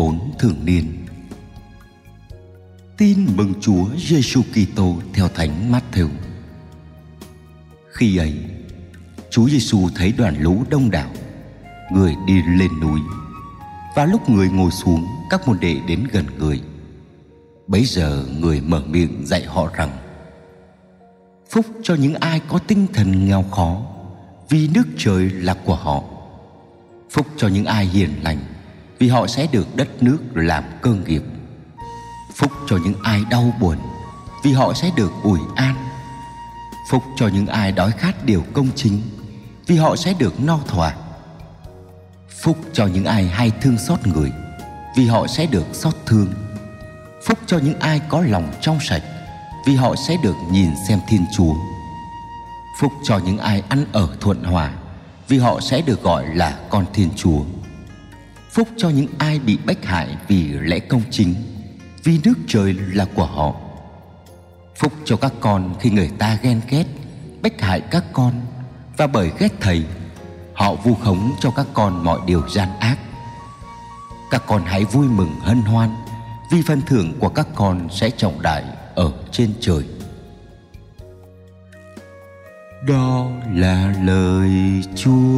14 thường niên. Tin mừng Chúa Giêsu Kitô theo Thánh Mát-thêu. Khi ấy, Chúa Giêsu thấy đoàn lũ đông đảo, người đi lên núi, và lúc người ngồi xuống, các môn đệ đến gần người. Bấy giờ người mở miệng dạy họ rằng: phúc cho những ai có tinh thần nghèo khó, vì nước trời là của họ. Phúc cho những ai hiền lành, vì họ sẽ được đất nước làm cơ nghiệp. Phúc cho những ai đau buồn, vì họ sẽ được ủi an. Phúc cho những ai đói khát điều công chính, vì họ sẽ được no thỏa. Phúc cho những ai hay thương xót người, vì họ sẽ được xót thương. Phúc cho những ai có lòng trong sạch, vì họ sẽ được nhìn xem Thiên Chúa. Phúc cho những ai ăn ở thuận hòa, vì họ sẽ được gọi là con Thiên Chúa. Phúc cho những ai bị bách hại vì lẽ công chính, vì nước trời là của họ. Phúc cho các con khi người ta ghen ghét, bách hại các con, và bởi ghét thầy, họ vu khống cho các con mọi điều gian ác. Các con hãy vui mừng hân hoan, vì phần thưởng của các con sẽ trọng đại ở trên trời. Đó là lời Chúa.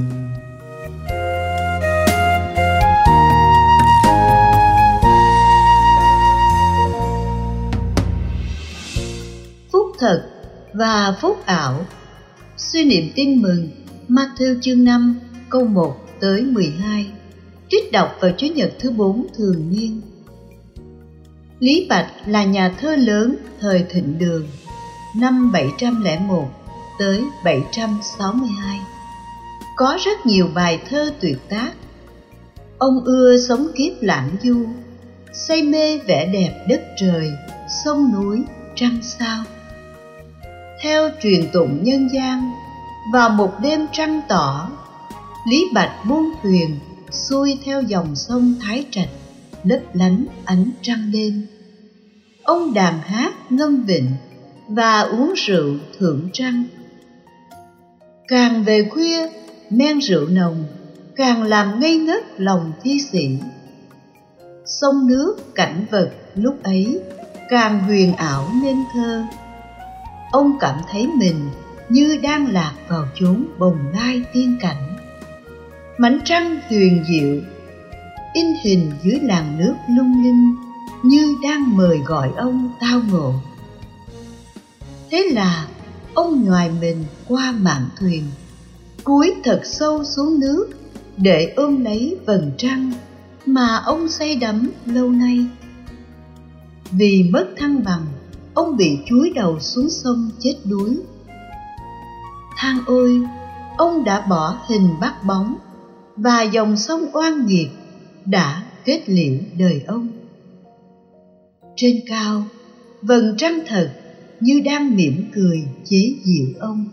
Phúc thật và phúc ảo. Suy niệm tin mừng Mát-thêu chương 5 câu 1 tới 12, trích đọc vào Chủ nhật thứ 4 thường niên. Lý Bạch là nhà thơ lớn thời Thịnh Đường, năm 701 tới 762. Có rất nhiều bài thơ tuyệt tác. Ông ưa sống kiếp lãng du, say mê vẻ đẹp đất trời, sông núi, trăng sao. Theo truyền tụng nhân gian, vào một đêm trăng tỏ, Lý Bạch buông thuyền xuôi theo dòng sông Thái Trạch, lấp lánh ánh trăng đêm. Ông đàn hát ngâm vịnh và uống rượu thưởng trăng. Càng về khuya, men rượu nồng càng làm ngây ngất lòng thi sĩ. Sông nước cảnh vật lúc ấy càng huyền ảo nên thơ. Ông cảm thấy mình như đang lạc vào chốn bồng lai tiên cảnh. Mảnh trăng huyền diệu in hình dưới làn nước lung linh, như đang mời gọi ông tao ngộ. Thế là ông nhoài mình qua mạn thuyền, cúi thật sâu xuống nước để ôm lấy vầng trăng mà ông say đắm lâu nay. Vì mất thăng bằng, ông bị chúi đầu xuống sông chết đuối. Than ôi, ông đã bỏ hình bắt bóng, và dòng sông oan nghiệt đã kết liễu đời ông. Trên cao, vầng trăng thật như đang mỉm cười chế giễu ông.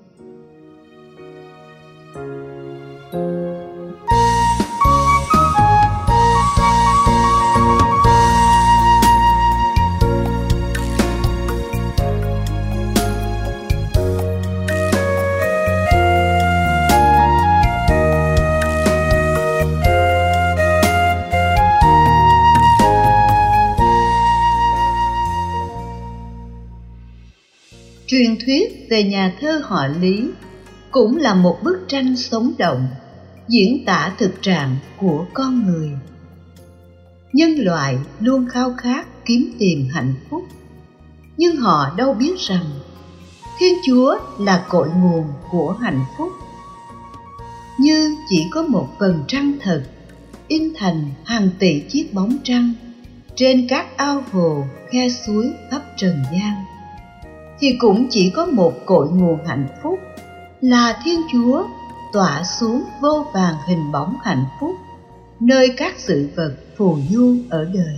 Truyền thuyết về nhà thơ họ Lý cũng là một bức tranh sống động, diễn tả thực trạng của con người. Nhân loại luôn khao khát kiếm tìm hạnh phúc, nhưng họ đâu biết rằng Thiên Chúa là cội nguồn của hạnh phúc. Như chỉ có một vầng trăng thật in thành hàng tỷ chiếc bóng trăng trên các ao hồ, khe suối khắp trần gian, thì cũng chỉ có một cội nguồn hạnh phúc là Thiên Chúa tỏa xuống vô vàn hình bóng hạnh phúc nơi các sự vật phù du ở đời.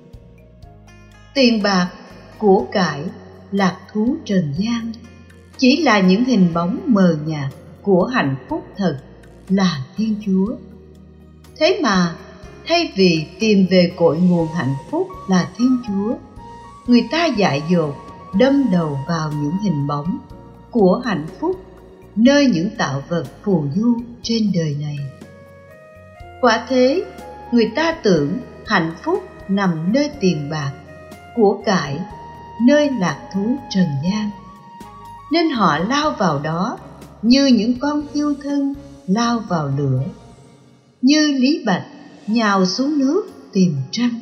Tiền bạc, của cải, lạc thú trần gian chỉ là những hình bóng mờ nhạt của hạnh phúc thật là Thiên Chúa. Thế mà thay vì tìm về cội nguồn hạnh phúc là Thiên Chúa, người ta dại dột đâm đầu vào những hình bóng của hạnh phúc nơi những tạo vật phù du trên đời này. Quả thế, người ta tưởng hạnh phúc nằm nơi tiền bạc, của cải, nơi lạc thú trần gian, nên họ lao vào đó như những con thiêu thân lao vào lửa, như Lý Bạch nhào xuống nước tìm trăng.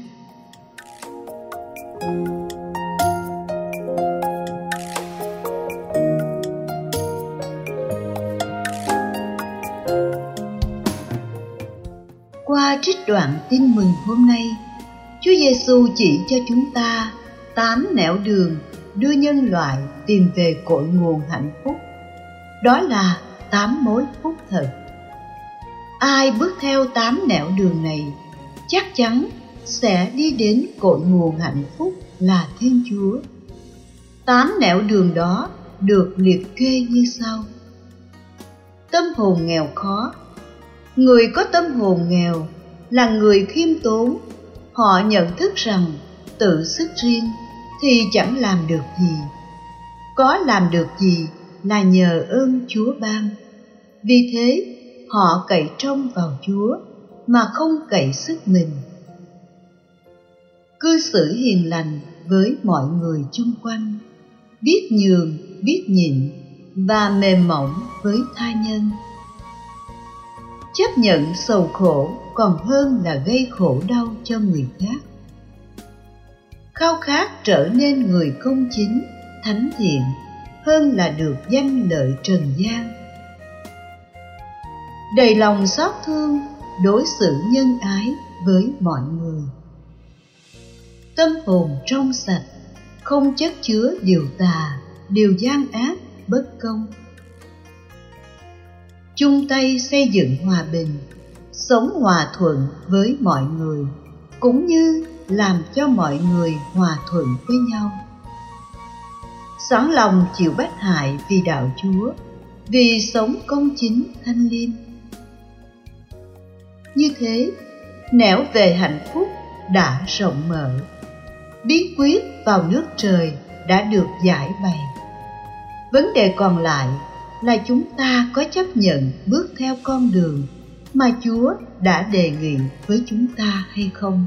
Qua trích đoạn tin mừng hôm nay, Chúa Giêsu chỉ cho chúng ta 8 nẻo đường đưa nhân loại tìm về cội nguồn hạnh phúc. Đó là 8 mối phúc thật. Ai bước theo 8 nẻo đường này chắc chắn sẽ đi đến cội nguồn hạnh phúc là Thiên Chúa. 8 nẻo đường đó được liệt kê như sau. Tâm hồn nghèo khó. Người có tâm hồn nghèo là người khiêm tốn. Họ nhận thức rằng tự sức riêng thì chẳng làm được gì. Có làm được gì là nhờ ơn Chúa ban. Vì thế họ cậy trông vào Chúa mà không cậy sức mình. Cư xử hiền lành với mọi người chung quanh, biết nhường, biết nhịn và mềm mỏng với tha nhân. Chấp nhận sầu khổ còn hơn là gây khổ đau cho người khác. Khao khát trở nên người công chính, thánh thiện hơn là được danh lợi trần gian. Đầy lòng xót thương, đối xử nhân ái với mọi người. Tâm hồn trong sạch, không chất chứa điều tà, điều gian ác, bất công. Chung tay xây dựng hòa bình, sống hòa thuận với mọi người, cũng như làm cho mọi người hòa thuận với nhau. Sẵn lòng chịu bách hại vì đạo Chúa, vì sống công chính thanh liêm. Như thế, nẻo về hạnh phúc đã rộng mở, bí quyết vào nước trời đã được giải bày. Vấn đề còn lại là chúng ta có chấp nhận bước theo con đường mà Chúa đã đề nghị với chúng ta hay không.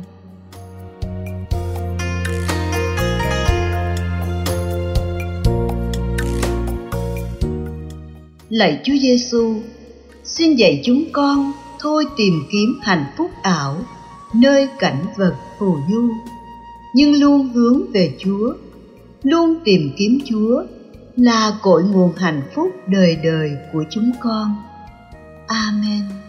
Lạy Chúa Giêsu, xin dạy chúng con thôi tìm kiếm hạnh phúc ảo nơi cảnh vật phù du, nhưng luôn hướng về Chúa, luôn tìm kiếm Chúa là cội nguồn hạnh phúc đời đời của chúng con. Amen.